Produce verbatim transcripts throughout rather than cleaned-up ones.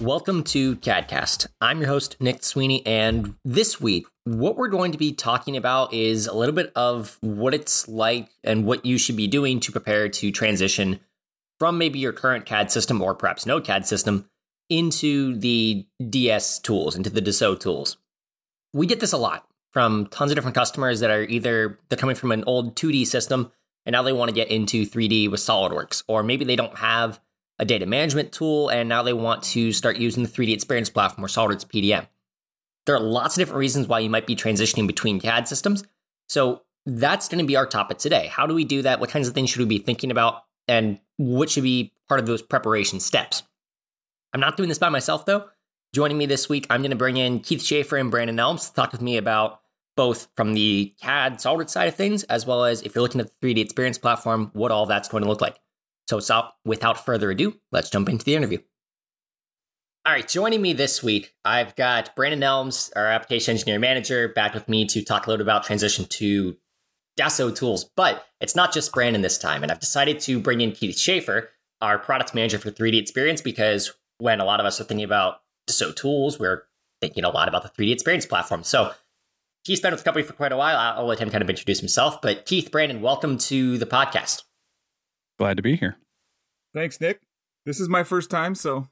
Welcome to CADcast. I'm your host, Nick Sweeney, and this week, what we're going to be talking about is a little bit of what it's like and what you should be doing to prepare to transition from maybe your current C A D system or perhaps no C A D system into the D S tools, into the Dassault tools. We get this a lot from tons of different customers that are either they're coming from an old two D system and now they want to get into three D with SolidWorks, or maybe they don't have a data management tool, and now they want to start using the three D Experience platform or SolidWorks P D M. There are lots of different reasons why you might be transitioning between C A D systems. So that's going to be our topic today. How do we do that? What kinds of things should we be thinking about? And what should be part of those preparation steps? I'm not doing this by myself, though. Joining me this week, I'm going to bring in Keith Schaefer and Brandon Elms to talk with me about both from the C A D SolidWorks side of things, as well as if you're looking at the three D Experience platform, what all that's going to look like. So, so without further ado, let's jump into the interview. All right, joining me this week, I've got Brandon Elms, our application engineering manager, back with me to talk a little about transition to Dassault tools. But it's not just Brandon this time, and I've decided to bring in Keith Schaefer, our product manager for three D Experience, because when a lot of us are thinking about Dassault tools, we're thinking a lot about the three D Experience platform. So Keith's been with the company for quite a while. I'll let him kind of introduce himself. But Keith, Brandon, welcome to the podcast. Glad to be here. Thanks, Nick. This is my first time, so.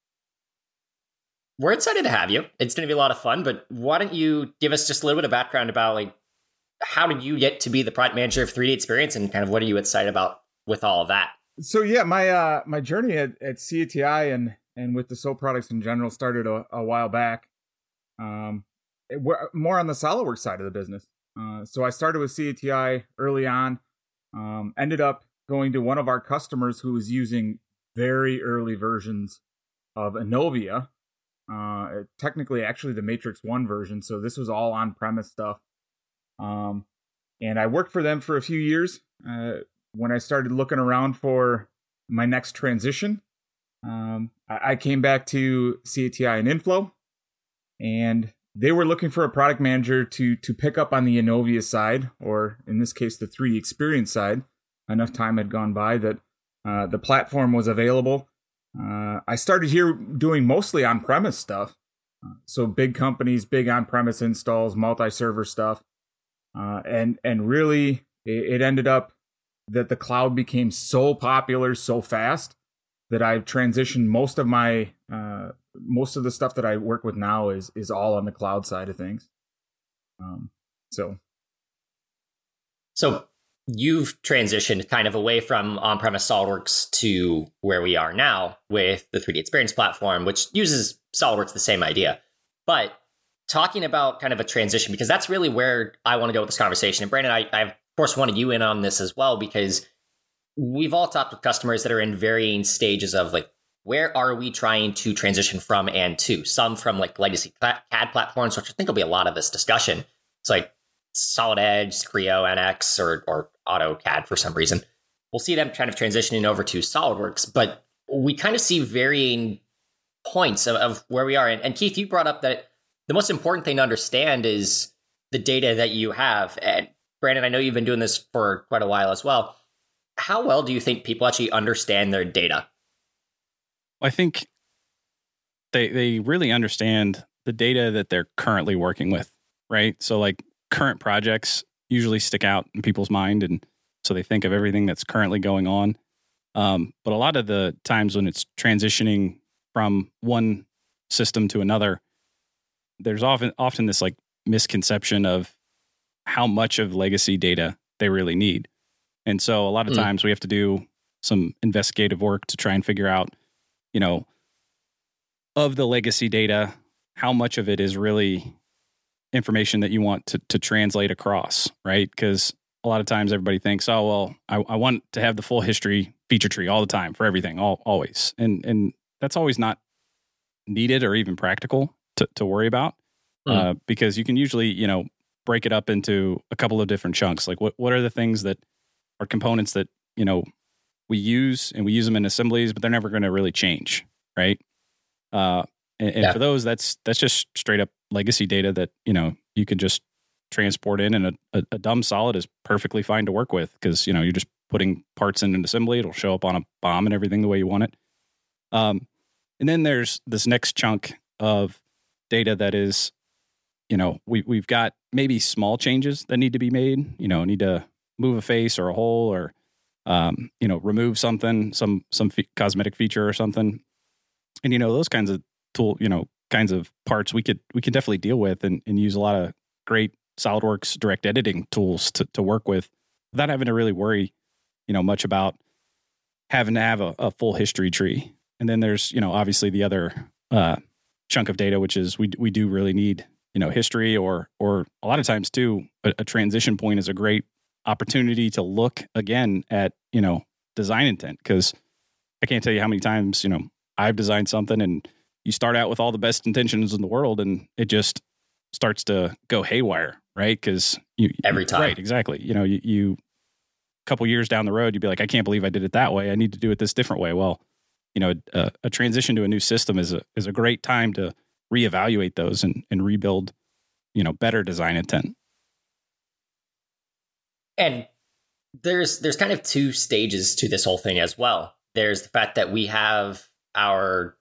We're excited to have you. It's going to be a lot of fun, but why don't you give us just a little bit of background about, like, how did you get to be the product manager of three D Experience, and kind of what are you excited about with all of that? So, yeah, my uh, my journey at, at C A T I and, and with Dassault products in general started a, a while back. Um, it, we're more on the SolidWorks side of the business. Uh, so I started with C A T I early on, um, ended up going to one of our customers who was using very early versions of Innovia, uh, technically actually the Matrix one version. So this was all on-premise stuff. Um, and I worked for them for a few years. Uh, when I started looking around for my next transition, um, I, I came back to C A T I and Inflow, and they were looking for a product manager to to pick up on the Innovia side, or in this case, the three D Experience side. Enough time had gone by that uh, the platform was available. Uh, I started here doing mostly on-premise stuff. Uh, so big companies, big on-premise installs, multi-server stuff. Uh, and and really, it, it ended up that the cloud became so popular so fast that I've transitioned most of my, uh, most of the stuff that I work with now is is all on the cloud side of things. Um, so. So. You've transitioned kind of away from on-premise SolidWorks to where we are now with the three D Experience platform, which uses SolidWorks, the same idea. But talking about kind of a transition, because that's really where I want to go with this conversation. And Brandon, I, I of course wanted you in on this as well, because we've all talked with customers that are in varying stages of, like, where are we trying to transition from and to? Some from like legacy C A D platforms, which I think will be a lot of this discussion. It's like Solid Edge, Creo, N X, or or AutoCAD for some reason. We'll see them kind of transitioning over to SolidWorks, but we kind of see varying points of, of where we are. And, and Keith, you brought up that the most important thing to understand is the data that you have. And Brandon, I know you've been doing this for quite a while as well. How well do you think people actually understand their data? I think they they really understand the data that they're currently working with, right? So like current projects usually stick out in people's mind, and so they think of everything that's currently going on. Um, but a lot of the times when it's transitioning from one system to another, there's often often this like misconception of how much of legacy data they really need. And so a lot of mm. times we have to do some investigative work to try and figure out, you know, of the legacy data, how much of it is really information that you want to to translate across, right? Because a lot of times everybody thinks, oh, well, I, I want to have the full history feature tree all the time for everything, all always. And and that's always not needed or even practical to, to worry about mm. uh, because you can usually, you know, break it up into a couple of different chunks. Like what, what are the things that are components that, you know, we use and we use them in assemblies, but they're never going to really change, right? Uh, and and yeah. for those, that's that's just straight up legacy data that, you know, you can just transport in, and a, a, a dumb solid is perfectly fine to work with because, you know, you're just putting parts in an assembly. It'll show up on a BOM and everything the way you want it. Um, And then there's this next chunk of data that is, you know, we, we've got maybe small changes that need to be made, you know, need to move a face or a hole or, um, you know, remove something, some, some fe- cosmetic feature or something. And, you know, those kinds of tool, you know, kinds of parts we could, we could definitely deal with and, and use a lot of great SolidWorks direct editing tools to, to work with without having to really worry, you know, much about having to have a, a full history tree. And then there's, you know, obviously the other uh, chunk of data, which is we we do really need, you know, history or or a lot of times too, a, a transition point is a great opportunity to look again at, you know, design intent. Because I can't tell you how many times, you know, I've designed something and you start out with all the best intentions in the world and it just starts to go haywire, right? Because you every time, right? Exactly. You know, you, you a couple years down the road, you'd be like, I can't believe I did it that way. I need to do it this different way. Well, you know, a, a transition to a new system is a is a great time to reevaluate those and, and rebuild, you know, better design intent. And there's there's kind of two stages to this whole thing as well. There's the fact that we have our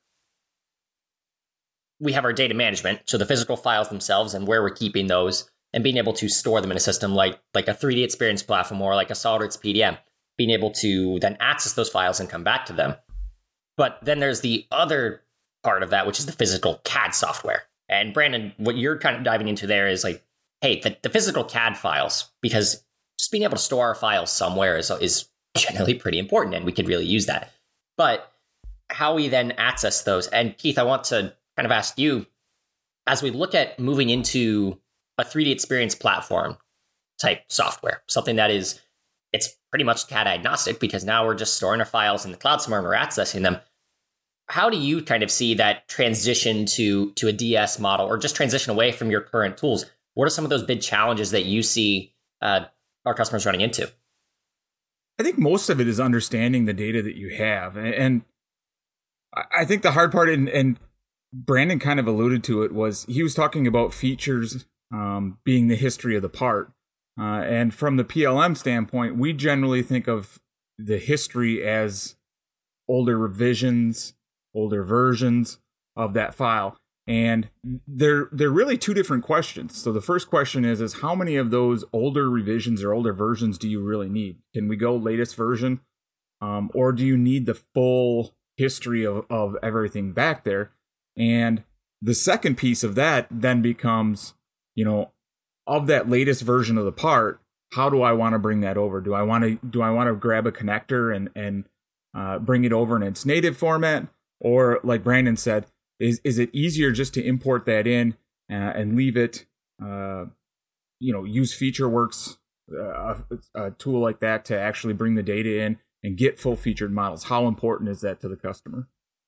we have our data management, so the physical files themselves and where we're keeping those, and being able to store them in a system like like a three D experience platform or like a SolidWorks P D M, being able to then access those files and come back to them. But then there's the other part of that, which is the physical C A D software. And Brandon, what you're kind of diving into there is like, hey, the, the physical C A D files, because just being able to store our files somewhere is, is generally pretty important, and we could really use that. But how we then access those, and Keith, I want to kind of ask you, as we look at moving into a three D experience platform type software, something that is, it's pretty much C A D agnostic because now we're just storing our files in the cloud somewhere and we're accessing them. How do you kind of see that transition to, to a D S model or just transition away from your current tools? What are some of those big challenges that you see uh, our customers running into? I think most of it is understanding the data that you have. And I think the hard part, and, and Brandon kind of alluded to it, was he was talking about features um, being the history of the part. Uh, and from the P L M standpoint, we generally think of the history as older revisions, older versions of that file. And they're they're really two different questions. So the first question is, is how many of those older revisions or older versions do you really need? Can we go latest version? Um, or do you need the full history of, of everything back there? And the second piece of that then becomes, you know, of that latest version of the part, how do I want to bring that over? Do I want to do I want to grab a connector and and uh, bring it over in its native format, or like Brandon said, is is it easier just to import that in uh, and leave it? Uh, you know, use FeatureWorks, uh, a, a tool like that to actually bring the data in and get full featured models. How important is that to the customer?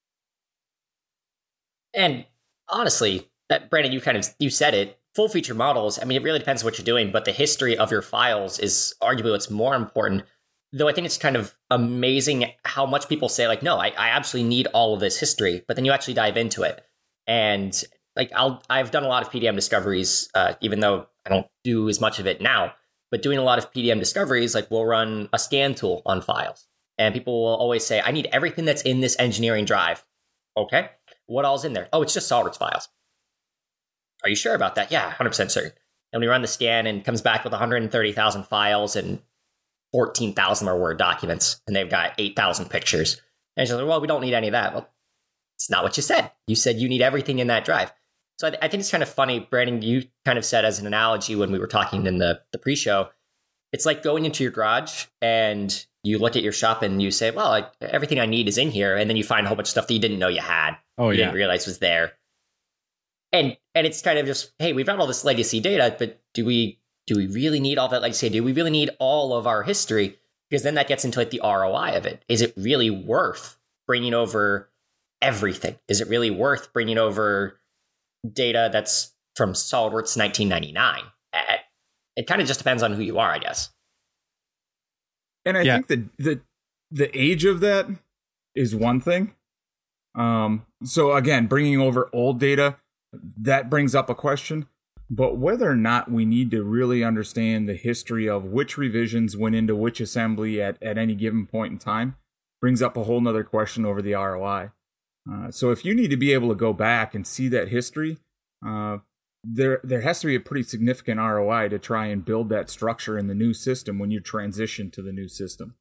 And honestly, that Brandon, you kind of you said it. Full feature models, I mean, it really depends on what you're doing, but the history of your files is arguably what's more important. Though I think it's kind of amazing how much people say, like, no, I, I absolutely need all of this history, but then you actually dive into it. And like, I'll, I've done a lot of P D M discoveries, uh, even though I don't do as much of it now, but doing a lot of P D M discoveries, like we'll run a scan tool on files. And people will always say, I need everything that's in this engineering drive. Okay, what all's in there? Oh, it's just SolidWorks files. Are you sure about that? Yeah, one hundred percent certain. And we run the scan and it comes back with one hundred thirty thousand files and fourteen thousand are Word documents. And they've got eight thousand pictures. And she's like, well, we don't need any of that. Well, it's not what you said. You said you need everything in that drive. So I, th- I think it's kind of funny, Brandon, you kind of said as an analogy when we were talking in the, the pre-show, it's like going into your garage and you look at your shop and you say, well, I, everything I need is in here. And then you find a whole bunch of stuff that you didn't know you had. Oh, you yeah. didn't realize was there. And and it's kind of just, hey, we've got all this legacy data, but do we do we really need all that legacy? Do we really need all of our history? Because then that gets into like the R O I of it. Is it really worth bringing over everything? Is it really worth bringing over data that's from SolidWorks nineteen ninety-nine? It kind of just depends on who you are, I guess. And I yeah. think the, the the age of that is one thing. Um, so again, bringing over old data, that brings up a question. But whether or not we need to really understand the history of which revisions went into which assembly at, at any given point in time brings up a whole nother question over the R O I. Uh, so if you need to be able to go back and see that history, uh, there there has to be a pretty significant R O I to try and build that structure in the new system when you transition to the new system.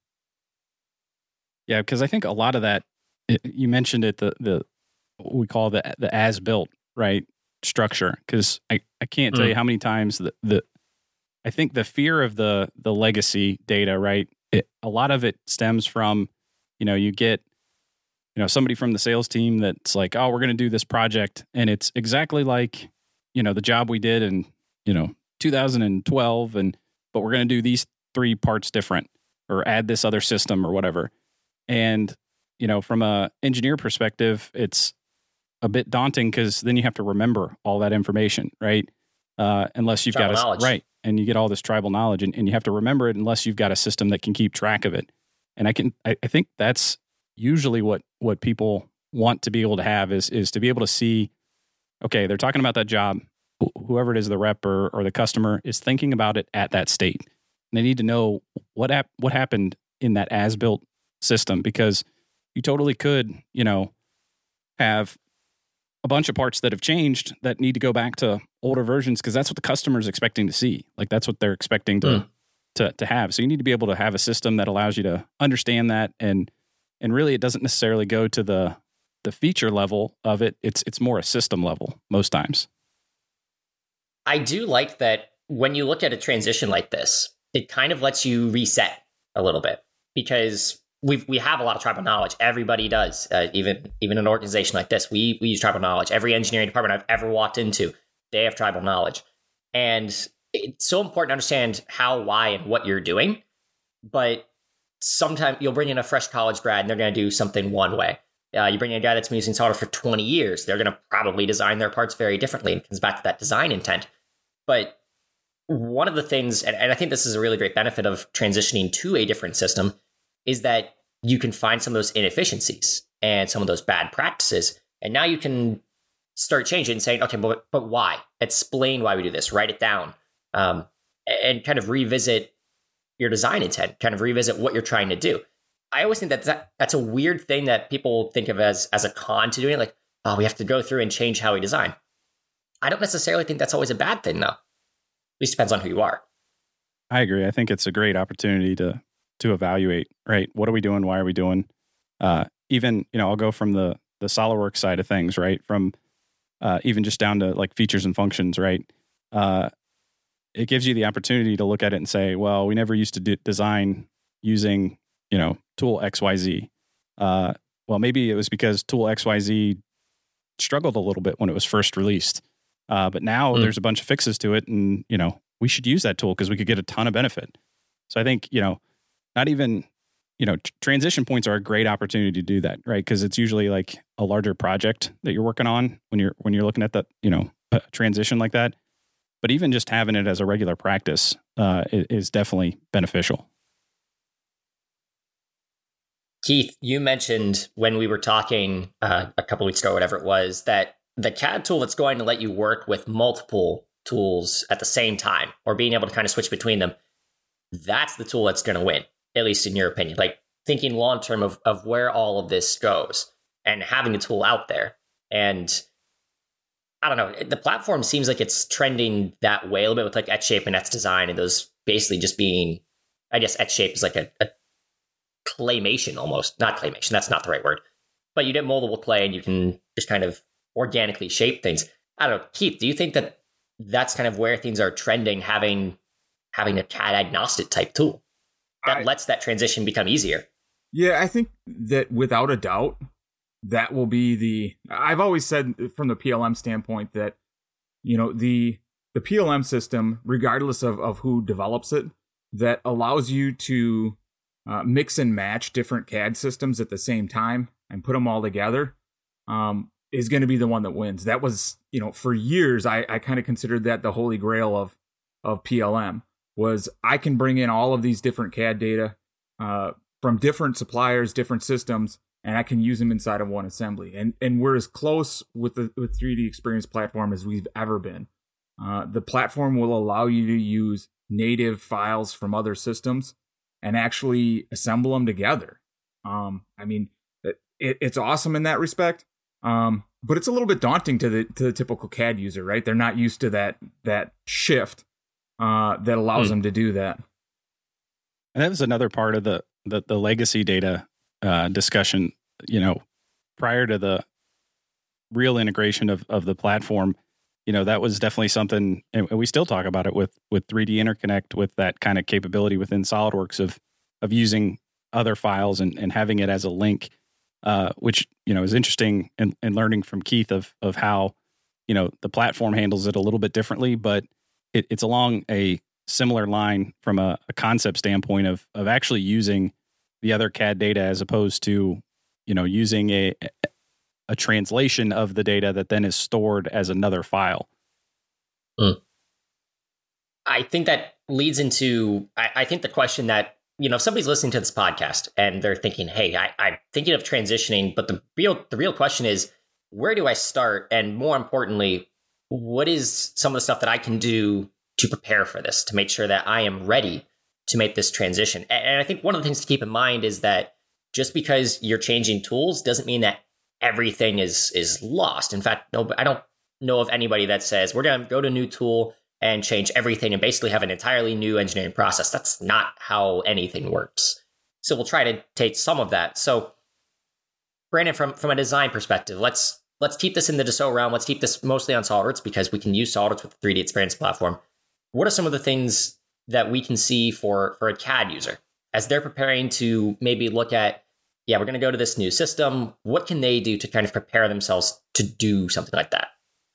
Yeah, because I think a lot of that, you mentioned it, the the what we call the the as built, right, structure. Because I, I can't tell mm. you how many times the, the I think the fear of the the legacy data, right, it, a lot of it stems from, you know, you get, you know, somebody from the sales team that's like, oh, we're going to do this project, and it's exactly like, you know, the job we did in, you know, two thousand twelve, and but we're going to do these three parts different, or add this other system or whatever. And, you know, from a engineer perspective, it's a bit daunting because then you have to remember all that information, right? Uh, unless you've tribal got a, knowledge. Right. And you get all this tribal knowledge, and, and you have to remember it unless you've got a system that can keep track of it. And I can, I, I think that's usually what, what people want to be able to have is, is to be able to see, okay, they're talking about that job. Whoever it is, the rep or, or the customer is thinking about it at that state. And they need to know what ap- what happened in that as-built system, because you totally could, you know, have a bunch of parts that have changed that need to go back to older versions because that's what the customer is expecting to see. Like that's what they're expecting to, mm. to to have. So you need to be able to have a system that allows you to understand that, and and really it doesn't necessarily go to the the feature level of it. It's it's more a system level most times. I do like that when you look at a transition like this, it kind of lets you reset a little bit, because we we have a lot of tribal knowledge. Everybody does, uh, even even an organization like this. We we use tribal knowledge. Every engineering department I've ever walked into, they have tribal knowledge, and it's so important to understand how, why, and what you're doing. But sometimes you'll bring in a fresh college grad, and they're going to do something one way. Uh, you bring in a guy that's been using software for twenty years, they're going to probably design their parts very differently. It comes back to that design intent. But one of the things, and, and I think this is a really great benefit of transitioning to a different system, is that you can find some of those inefficiencies and some of those bad practices. And now you can start changing and saying, okay, but, but why? Explain why we do this. Write it down, um, and kind of revisit your design intent, kind of revisit what you're trying to do. I always think that, that that's a weird thing that people think of as, as a con to doing it. Like, oh, we have to go through and change how we design. I don't necessarily think that's always a bad thing, though. At least depends on who you are. I agree. I think it's a great opportunity to to evaluate, right? What are we doing? Why are we doing? Uh, even, you know, I'll go from the the SolidWorks side of things, right? From uh, even just down to like features and functions, right? Uh, it gives you the opportunity to look at it and say, well, we never used to do design using, you know, tool X Y Z. Uh, well, maybe it was because tool X Y Z struggled a little bit when it was first released. Uh, but now mm. there's a bunch of fixes to it, and, you know, we should use that tool because we could get a ton of benefit. So I think, you know, not even, you know, t- transition points are a great opportunity to do that, right? Because it's usually like a larger project that you're working on when you're when you're looking at that, you know, a transition like that. But even just having it as a regular practice uh, is, is definitely beneficial. Keith, you mentioned when we were talking uh, a couple weeks ago, whatever it was, that the C A D tool that's going to let you work with multiple tools at the same time, or being able to kind of switch between them, that's the tool that's going to win, at least in your opinion. Like thinking long term of, of where all of this goes and having a tool out there. And I don't know, the platform seems like it's trending that way a little bit with like Etshape and Etsdesign, and those basically just being, I guess Etshape is like a, a claymation almost. Not claymation, that's not the right word. But you get moldable clay and you can just kind of organically shape things. I don't know, Keith, do you think that that's kind of where things are trending, having having a C A D agnostic type tool that I, lets that transition become easier? Yeah, I think that without a doubt, that will be the, I've always said from the P L M standpoint that, you know, the the P L M system, regardless of, of who develops it, that allows you to uh, mix and match different C A D systems at the same time and put them all together, um, is going to be the one that wins. That was, you know, for years, I, I kind of considered that the holy grail of, of P L M, was I can bring in all of these different C A D data uh, from different suppliers, different systems, and I can use them inside of one assembly. And and we're as close with the with three D Experience platform as we've ever been. Uh, the platform will allow you to use native files from other systems and actually assemble them together. Um, I mean, it, it's awesome in that respect. Um, but it's a little bit daunting to the to the typical C A D user, right? They're not used to that that shift uh, that allows mm. them to do that. And that was another part of the the, the legacy data uh, discussion. You know, prior to the real integration of of the platform, you know, that was definitely something, and we still talk about it with with three D Interconnect, with that kind of capability within SolidWorks of of using other files and, and having it as a link, uh, which, you know, is interesting, and, and learning from Keith of of how, you know, the platform handles it a little bit differently, but it, it's along a similar line from a, a concept standpoint of of actually using the other C A D data as opposed to, you know, using a a translation of the data that then is stored as another file. Mm. I think that leads into, I, I think the question that, you know, if somebody's listening to this podcast and they're thinking, hey, I, I'm thinking of transitioning, but the real, the real question is, where do I start? And more importantly, what is some of the stuff that I can do to prepare for this, to make sure that I am ready to make this transition? And, and I think one of the things to keep in mind is that just because you're changing tools doesn't mean that everything is is lost. In fact, no, I don't know of anybody that says we're going to go to a new tool and change everything and basically have an entirely new engineering process. That's not how anything works. So we'll try to take some of that. So Brandon, from, from a design perspective, let's let's keep this in the Dassault realm. Let's keep this mostly on SolidWorks because we can use SolidWorks with the three D Experience platform. What are some of the things that we can see for, for a C A D user as they're preparing to maybe look at, yeah, we're going to go to this new system. What can they do to kind of prepare themselves to do something like that?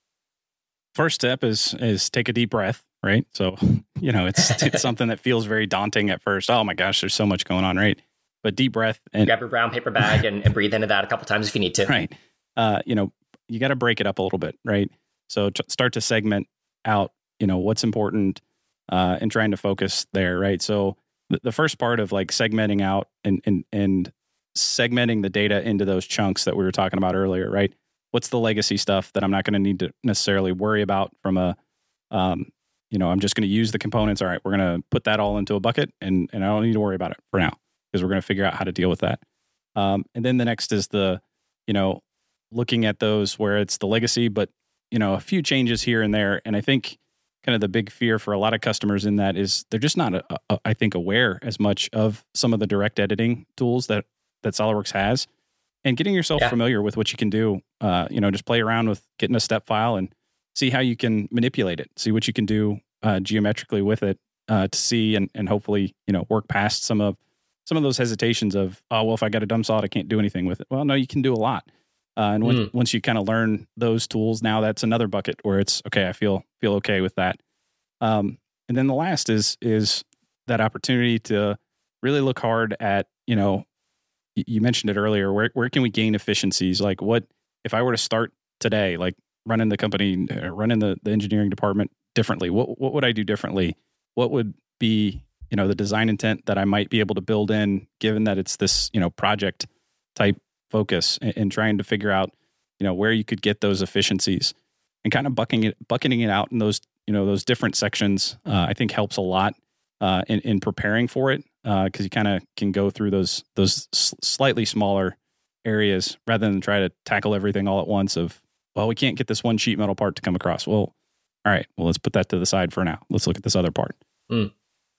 First step is is take a deep breath, right? So, you know, it's it's something that feels very daunting at first. Oh my gosh, there's so much going on, right? But deep breath and grab your brown paper bag and, and breathe into that a couple times if you need to. Right. Uh, you know, you got to break it up a little bit, right? So t- start to segment out, you know, what's important uh, and trying to focus there, right? So th- the first part of like segmenting out and and and segmenting the data into those chunks that we were talking about earlier, right? What's the legacy stuff that I'm not going to need to necessarily worry about from a, um, you know, I'm just going to use the components. All right, we're going to put that all into a bucket and, and I don't need to worry about it for now because we're going to figure out how to deal with that. Um, and then the next is the, you know, looking at those where it's the legacy, but, you know, a few changes here and there. And I think kind of the big fear for a lot of customers in that is they're just not, uh, uh, I think, aware as much of some of the direct editing tools that that SolidWorks has, and getting yourself yeah. familiar with what you can do. Uh, you know, just play around with getting a step file and see how you can manipulate it, see what you can do uh, geometrically with it uh, to see and, and hopefully, you know, work past some of some of those hesitations of, oh, well, if I got a dumb solid, I can't do anything with it. Well, no, you can do a lot. Uh, and when, mm. once you kind of learn those tools, now that's another bucket where it's, okay, I feel feel okay with that. Um, and then the last is is that opportunity to really look hard at, you know, you mentioned it earlier, where where can we gain efficiencies? Like what, if I were to start today, like running the company, running the, the engineering department differently, what what would I do differently? What would be, you know, the design intent that I might be able to build in, given that it's this, you know, project type focus, and, and trying to figure out, you know, where you could get those efficiencies and kind of bucking it, bucketing it out in those, you know, those different sections, uh, I think helps a lot uh, in, in preparing for it. Because uh, you kind of can go through those those s- slightly smaller areas rather than try to tackle everything all at once of, well, we can't get this one sheet metal part to come across. Well, all right, well, let's put that to the side for now. Let's look at this other part. Mm.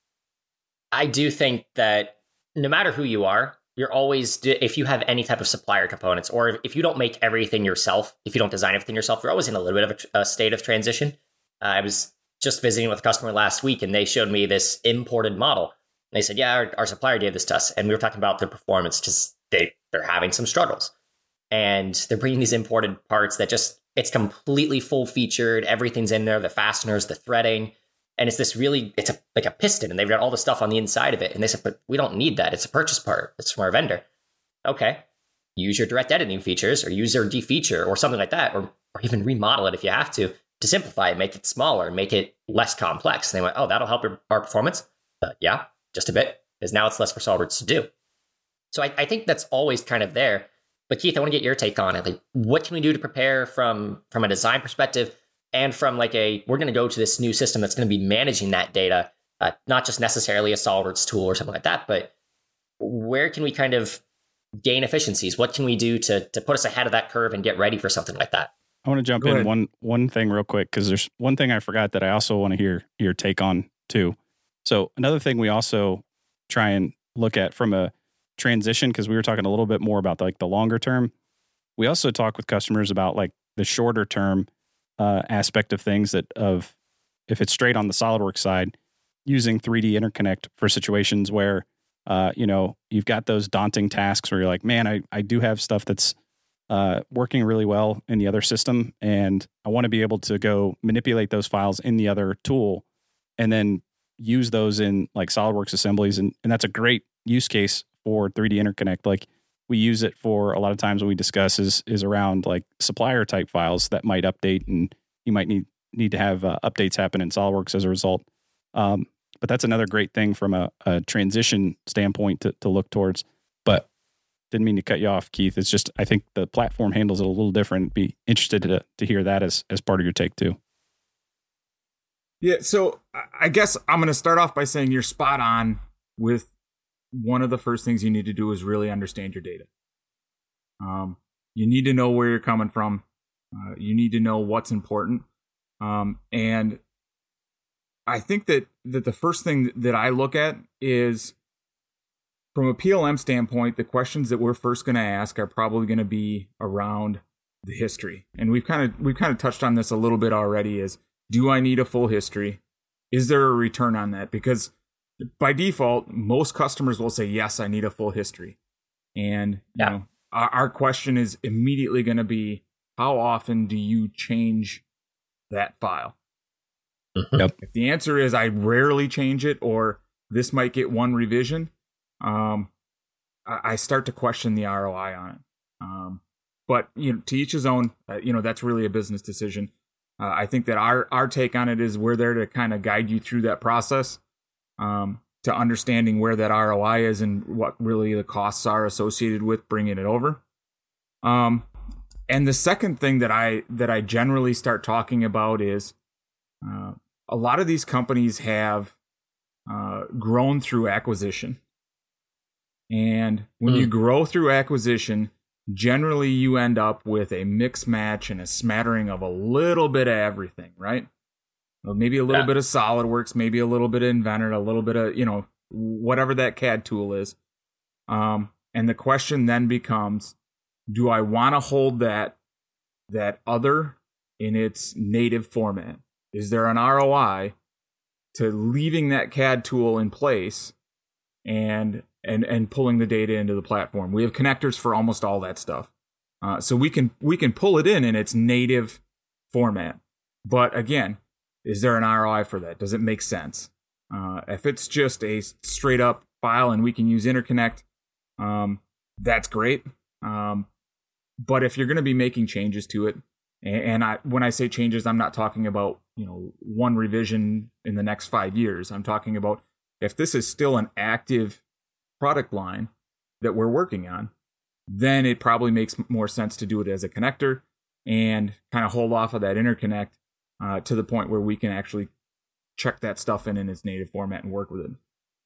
I do think that no matter who you are, you're always, if you have any type of supplier components, or if you don't make everything yourself, if you don't design everything yourself, you're always in a little bit of a, a state of transition. Uh, I was just visiting with a customer last week and they showed me this imported model. And they said, yeah, our, our supplier gave this to us. And we were talking about the performance, just they, they're having some struggles. And they're bringing these imported parts that just, it's completely full featured. Everything's in there, the fasteners, the threading. And it's this really, it's a, like a piston. And they've got all the stuff on the inside of it. And they said, but we don't need that. It's a purchase part. It's from our vendor. Okay. Use your direct editing features or use your defeature or something like that. Or, or even remodel it if you have to, to simplify it, make it smaller, make it less complex. And they went, oh, that'll help your, our performance. Uh, yeah. Just a bit, because now it's less for SolidWorks to do. So I, I think that's always kind of there. But Keith, I want to get your take on it. Like, what can we do to prepare from from a design perspective and from like a, we're going to go to this new system that's going to be managing that data, uh, not just necessarily a SolidWorks tool or something like that, but where can we kind of gain efficiencies? What can we do to to put us ahead of that curve and get ready for something like that? I want to jump Go in ahead. one one thing real quick, because there's one thing I forgot that I also want to hear your take on too. So another thing we also try and look at from a transition, because we were talking a little bit more about like the longer term. We also talk with customers about like the shorter term uh, aspect of things, that of if it's straight on the SolidWorks side, using three D Interconnect for situations where uh, you know, you've got those daunting tasks where you're like, man, I, I do have stuff that's uh, working really well in the other system, and I want to be able to go manipulate those files in the other tool and then use those in like SolidWorks assemblies. And, and that's a great use case for three D Interconnect. Like we use it for a lot of times when we discuss is, is around like supplier type files that might update, and you might need, need to have uh, updates happen in SolidWorks as a result. Um, but that's another great thing from a, a transition standpoint to, to look towards. But didn't mean to cut you off, Keith. It's just, I think the platform handles it a little different. Be interested to, to hear that as, as part of your take too. Yeah, so I guess I'm going to start off by saying you're spot on with one of the first things you need to do is really understand your data. Um, you need to know where you're coming from. Uh, you need to know what's important. Um, and I think that, that the first thing that I look at is, from a P L M standpoint, the questions that we're first going to ask are probably going to be around the history. And we've kind of we've kind of touched on this a little bit already, is, do I need a full history? Is there a return on that? Because by default, most customers will say, yes, I need a full history. And you Yeah. know, our, our question is immediately going to be, how often do you change that file? Yep. If the answer is I rarely change it, or this might get one revision, um, I, I start to question the R O I on it. Um, but you know, to each his own. Uh, you know, that's really a business decision. Uh, I think that our our take on it is we're there to kind of guide you through that process, um, to understanding where that R O I is and what really the costs are associated with bringing it over. Um, and the second thing that I that I generally start talking about is, uh, a lot of these companies have uh, grown through acquisition. And when mm. you grow through acquisition, generally you end up with a mix match and a smattering of a little bit of everything, right? Well, maybe a little yeah. bit of SolidWorks, maybe a little bit of Inventor, a little bit of, you know, whatever that C A D tool is. Um, and the question then becomes, do I want to hold that that other in its native format? Is there an R O I to leaving that C A D tool in place and and and pulling the data into the platform? We have connectors for almost all that stuff, uh, so we can we can pull it in in its native format. But again, is there an R O I for that? Does it make sense? Uh, if it's just a straight up file and we can use Interconnect, um, that's great. Um, but if you're going to be making changes to it, and I, when I say changes, I'm not talking about, you know, one revision in the next five years. I'm talking about if this is still an active product line that we're working on, then it probably makes more sense to do it as a connector and kind of hold off of that interconnect uh, to the point where we can actually check that stuff in in its native format and work with it.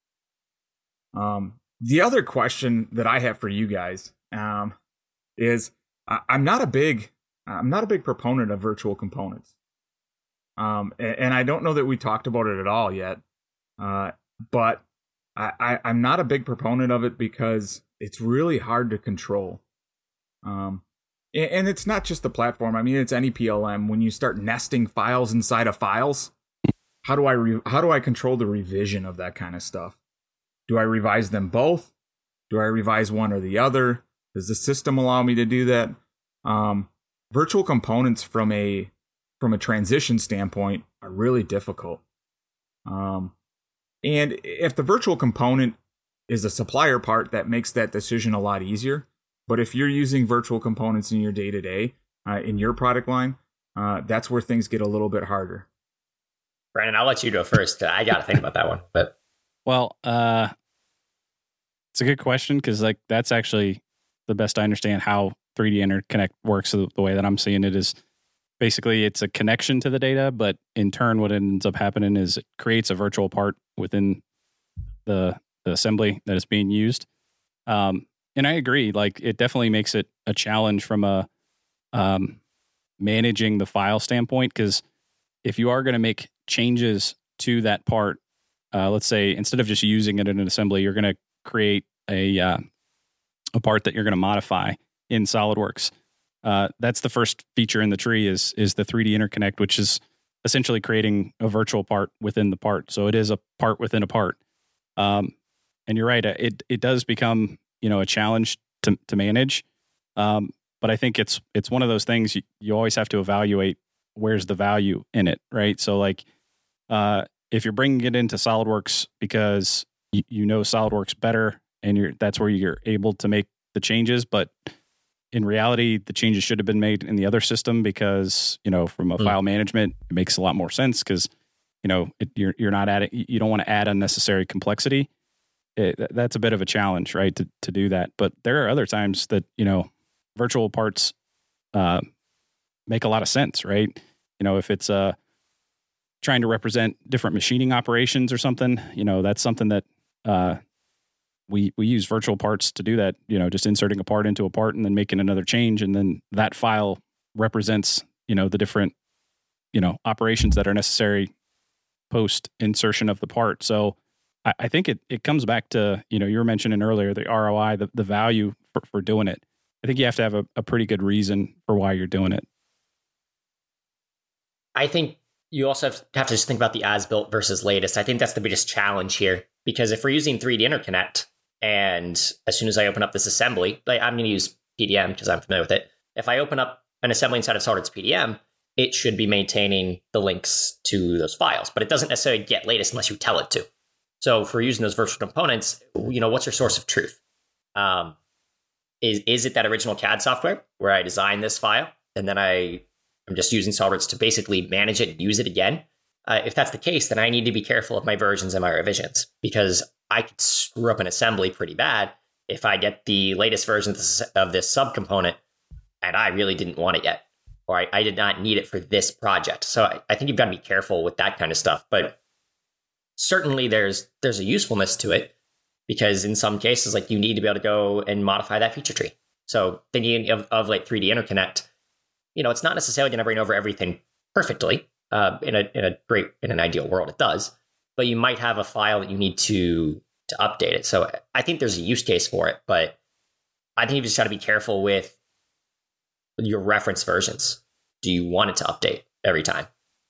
Um, the other question that I have for you guys um, is I, I'm not a big I'm not a big proponent of virtual components. Um, and, and I don't know that we talked about it at all yet. Uh, but I, I, I'm not a big proponent of it because it's really hard to control. Um, and, and it's not just the platform. I mean, it's any P L M. When you start nesting files inside of files, how do I re- how do I control the revision of that kind of stuff? Do I revise them both? Do I revise one or the other? Does the system allow me to do that? Um, Virtual components from a from a transition standpoint are really difficult. Um, and if the virtual component is a supplier part, that makes that decision a lot easier. But if you're using virtual components in your day-to-day, uh, in your product line, uh, that's where things get a little bit harder. Brandon, I'll let you go first. I got to think about that one. But Well, uh, it's a good question, because like that's actually the best I understand how three D Interconnect works. The way that I'm seeing it is basically it's a connection to the data, but in turn what ends up happening is it creates a virtual part within the, the assembly that is being used. Um, and I agree. Like, it definitely makes it a challenge from a um, managing the file standpoint, because if you are going to make changes to that part, uh, let's say instead of just using it in an assembly, you're going to create a uh, a part that you're going to modify in SolidWorks. Uh, that's the first feature in the tree is is the three D interconnect, which is essentially creating a virtual part within the part. So it is a part within a part. Um, and you're right, it it does become, you know, a challenge to to manage. Um, but I think it's it's one of those things you, you always have to evaluate where's the value in it, right? So like, uh, if you're bringing it into SolidWorks because you, you know SolidWorks better, and you're that's where you're able to make the changes, but in reality, the changes should have been made in the other system because, you know, from a mm. file management, it makes a lot more sense because, you know, it, you're you're not adding, you don't want to add unnecessary complexity. It, that's a bit of a challenge, right, to to do that. But there are other times that, you know, virtual parts uh, make a lot of sense, right? You know, if it's uh, trying to represent different machining operations or something, you know, that's something that uh, we we use virtual parts to do that, you know, just inserting a part into a part and then making another change. And then that file represents, you know, the different, you know, operations that are necessary post insertion of the part. So I, I think it, it comes back to, you know, you were mentioning earlier, the R O I, the, the value for, for doing it. I think you have to have a, a pretty good reason for why you're doing it. I think you also have to, have to just think about the as-built versus latest. I think that's the biggest challenge here, because if we're using three D interconnect, and as soon as I open up this assembly, like I'm going to use P D M because I'm familiar with it. If I open up an assembly inside of SolidWorks P D M, it should be maintaining the links to those files, but it doesn't necessarily get latest unless you tell it to. So if we're using those virtual components, you know, what's your source of truth? Um, is is it that original C A D software where I designed this file and then I I'm just using SolidWorks to basically manage it and use it again? Uh, if that's the case, then I need to be careful of my versions and my revisions, because I could screw up an assembly pretty bad if I get the latest version of this, of this subcomponent and I really didn't want it yet, or I, I did not need it for this project. So I, I think you've got to be careful with that kind of stuff. But certainly there's there's a usefulness to it, because in some cases, like, you need to be able to go and modify that feature tree. So thinking of, of like three D interconnect, you know, it's not necessarily going to bring over everything perfectly. Uh, in a in a great in an ideal world, it does, but you might have a file that you need to to update it. So I think there's a use case for it, but I think you just got to be careful with your reference versions. Do you want it to update every time?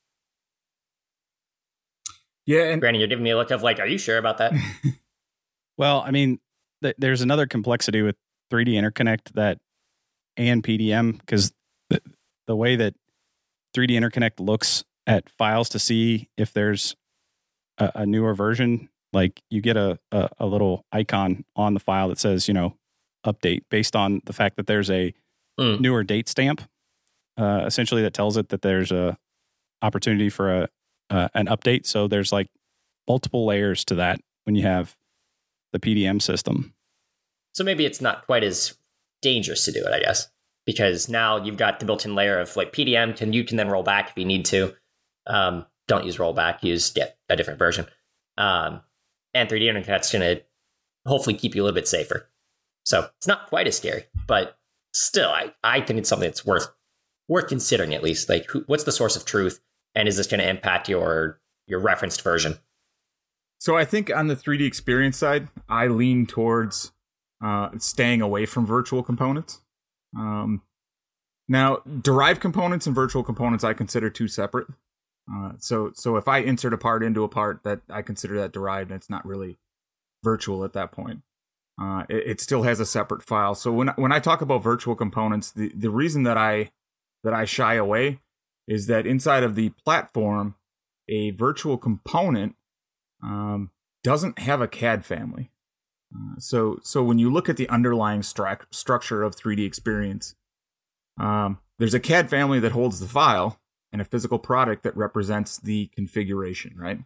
Yeah, and Brandon, you're giving me a look of like, are you sure about that? Well, I mean, th- there's another complexity with three D interconnect that and P D M, because the, the way that three D interconnect looks at files to see if there's a, a newer version, like you get a, a, a little icon on the file that says, you know, update, based on the fact that there's a mm. newer date stamp, uh, essentially that tells it that there's a opportunity for a uh, an update. So there's like multiple layers to that when you have the P D M system. So maybe it's not quite as dangerous to do it, I guess, because now you've got the built-in layer of like P D M, can you can then roll back if you need to. Um, don't use rollback, use get a different version. Um, and three D interconnect's going to hopefully keep you a little bit safer. So it's not quite as scary, but still, I, I think it's something that's worth worth considering at least. Like, who, what's the source of truth, and is this going to impact your your referenced version? So I think on the three D experience side, I lean towards uh, staying away from virtual components. Um, now, derived components and virtual components I consider two separate. Uh, so so if I insert a part into a part, that I consider that derived, and it's not really virtual at that point. Uh, it, it still has a separate file. So when when I talk about virtual components, the, the reason that I that I shy away is that inside of the platform, a virtual component um, doesn't have a C A D family. Uh, so so when you look at the underlying stru- structure of three D experience, um, there's a C A D family that holds the file and a physical product that represents the configuration, right?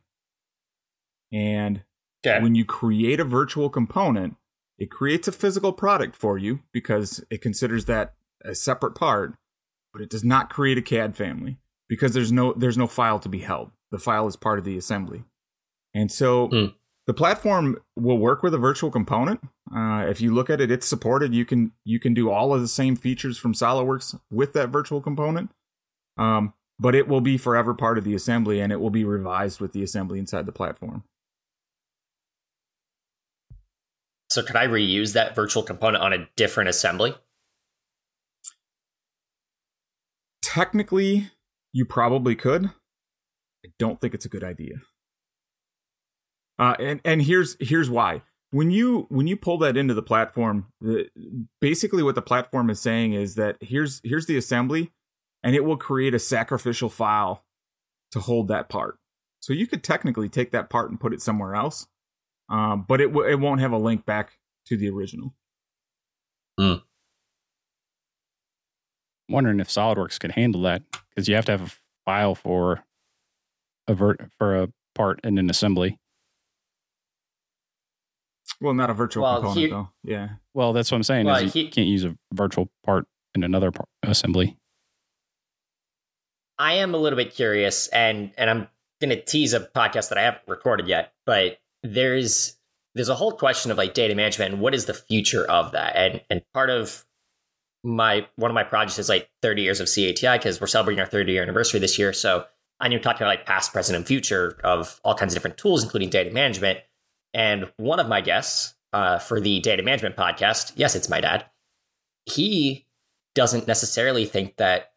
And okay. When you create a virtual component, it creates a physical product for you because it considers that a separate part, but it does not create a C A D family because there's no there's no file to be held. The file is part of the assembly. And so mm. The platform will work with a virtual component. Uh, if you look at it, it's supported. You can you can do all of the same features from SolidWorks with that virtual component, um, but it will be forever part of the assembly, and it will be revised with the assembly inside the platform. So could I reuse that virtual component on a different assembly? Technically, you probably could. I don't think it's a good idea. Uh, and and here's here's why. When you when you pull that into the platform, the, basically what the platform is saying is that here's here's the assembly, and it will create a sacrificial file to hold that part. So you could technically take that part and put it somewhere else, um, but it w- it won't have a link back to the original. Hmm. I'm wondering if SolidWorks can handle that, because you have to have a file for a vert for a part in an assembly. Well, not a virtual Well, component, he- though. Yeah. Well, that's what I'm saying. Well, is you he- can't use a virtual part in another part assembly. I am a little bit curious, and and I'm going to tease a podcast that I haven't recorded yet, but there's there's a whole question of like data management and what is the future of that, and and part of my one of my projects is like thirty years of C A T I, because we're celebrating our thirty year anniversary this year. So I knew talking about like past, present, and future of all kinds of different tools, including data management. And one of my guests uh, for the data management podcast, yes, it's my dad. He doesn't necessarily think that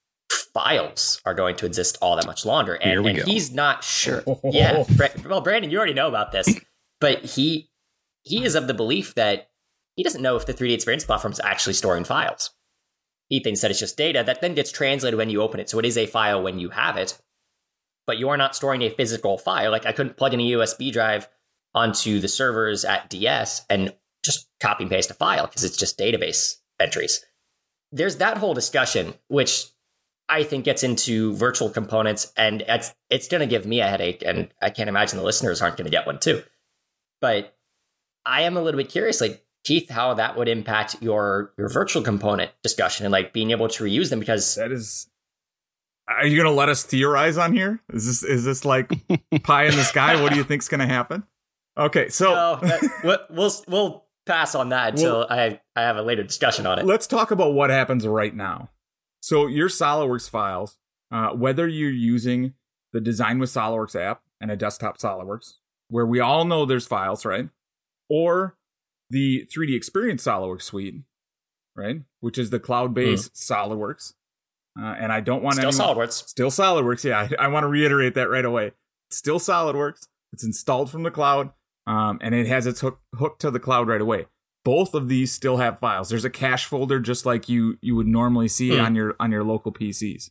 files are going to exist all that much longer. And, Here we and go. he's not sure. Yeah. Bra- well, Brandon, you already know about this, but he he is of the belief that he doesn't know if the three D Experience platform is actually storing files. He thinks that it's just data that then gets translated when you open it. So it is a file when you have it, but you are not storing a physical file. Like I couldn't plug in a U S B drive onto the servers at D S and just copy and paste a file because it's just database entries. There's that whole discussion, which I think gets into virtual components, and it's, it's going to give me a headache, and I can't imagine the listeners aren't going to get one too. But I am a little bit curious, like, Keith, how that would impact your your virtual component discussion and like being able to reuse them, because That is. Are you going to let us theorize on here? Is this is this like pie in the sky? What do you think's going to happen? Okay, so no, that, we'll we'll pass on that until Well, I I have a later discussion on it. let's talk about what happens right now. So your SolidWorks files, uh, whether you're using the Design with SolidWorks app and a desktop SolidWorks, where we all know there's files, right? Or the three D Experience SolidWorks suite, right? Which is the cloud-based mm. SolidWorks. Uh, and I don't want Still anyone, SolidWorks. Still SolidWorks, yeah. I, I want to reiterate that right away. Still SolidWorks. It's installed from the cloud, um, and it has its hook hook to the cloud right away. Both of these still have files. There's a cache folder just like you you would normally see mm. on your on your local P Cs.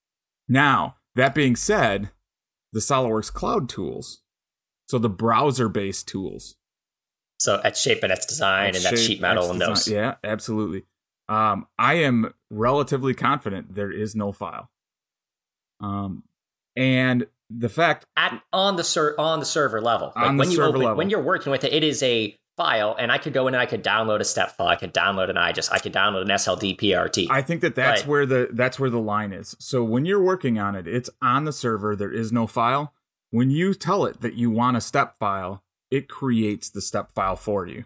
Now, that being said, the SolidWorks cloud tools, so the browser-based tools. So at Shape and Etch Design At and that Shape, sheet metal Etch and Design. those. Yeah, absolutely. Um, I am relatively confident there is no file. Um, and the fact at on the ser- on the server level, like on when the you server open, level. when you're working with it, it is a file, and I could go in and I could download a step file, I could download an I G E S, I could download an S L D P R T. I think that that's Right. where the that's where the line is. So when you're working on it, it's on the server. There is no file. When you tell it that you want a step file, it creates the step file for you.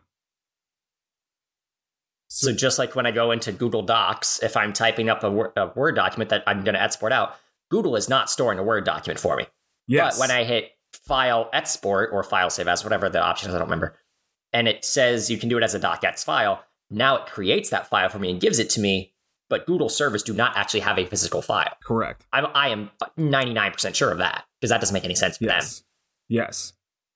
So just like when I go into Google Docs, if I'm typing up a Word, a Word document that I'm going to export out, Google is not storing a Word document for me. Yes. But when I hit File Export or File Save As, whatever the option is, I don't remember, and it says you can do it as a docx file, now it creates that file for me and gives it to me, but Google servers do not actually have a physical file. Correct. I'm, I am ninety-nine percent sure of that, because that doesn't make any sense for Yes. them. Yes.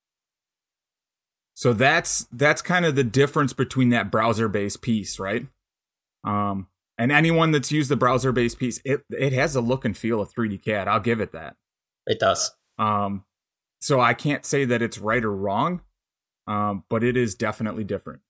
So that's that's kind of the difference between that browser-based piece, right? Um, and anyone that's used the browser-based piece, it it has a look and feel of three D C A D. I'll give it that. It does. Um, so I can't say that it's right or wrong, um, but it is definitely different.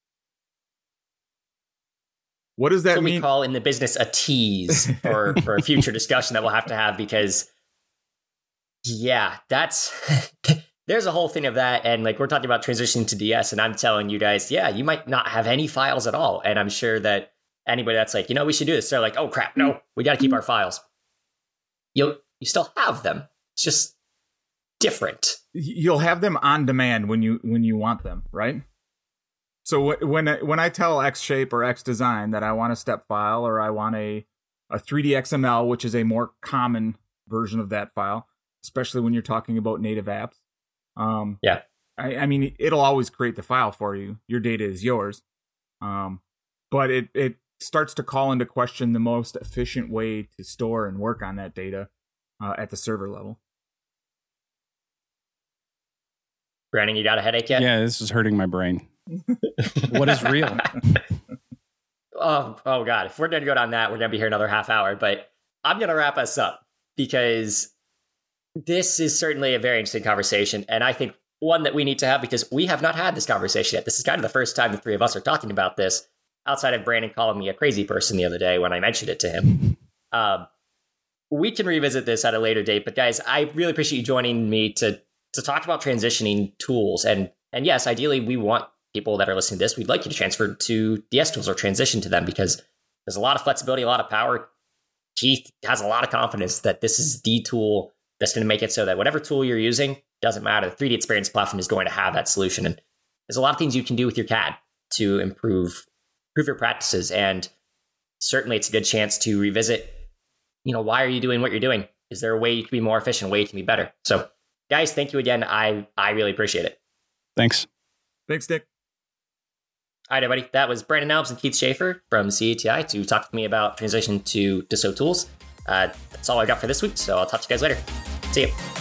What does that That's what mean? we call in the business a tease for, for a future discussion that we'll have to have, because, yeah, that's... There's a whole thing of that, and like we're talking about transitioning to D S, and I'm telling you guys, yeah, you might not have any files at all, and I'm sure that anybody that's like, you know, we should do this, they're like, oh crap, no, we got to keep our files. You you still have them. It's just different. You'll have them on demand when you when you want them, right? So when when I tell Xshape or XDesign that I want a step file or I want a a three D X M L, which is a more common version of that file, especially when you're talking about native apps. Um, yeah, I, I mean, it'll always create the file for you. Your data is yours, um, but it it starts to call into question the most efficient way to store and work on that data uh, at the server level. Brandon, you got a headache yet? Yeah, this is hurting my brain. What is real? oh, oh God. If we're going to go down that, we're going to be here another half hour. But I'm going to wrap us up because this is certainly a very interesting conversation. And I think one that we need to have because we have not had this conversation yet. This is kind of the first time the three of us are talking about this outside of Brandon calling me a crazy person the other day when I mentioned it to him. um, we can revisit this at a later date. But guys, I really appreciate you joining me to to talk about transitioning tools. And and yes, ideally, we want people that are listening to this, we'd like you to transfer to D S tools or transition to them because there's a lot of flexibility, a lot of power. Keith has a lot of confidence that this is the tool that's going to make it so that whatever tool you're using, doesn't matter. The three D Experience platform is going to have that solution. And there's a lot of things you can do with your C A D to improve, improve your practices. And certainly it's a good chance to revisit, you know, why are you doing what you're doing? Is there a way you can be more efficient, a way you can be better? So guys, thank you again. I, I really appreciate it. Thanks. Thanks, Nick. All right, everybody. That was Brandon Alves and Keith Schaefer from C A T I to talk to me about transition to Dassault tools. Uh, that's all I got for this week, so I'll talk to you guys later. See you.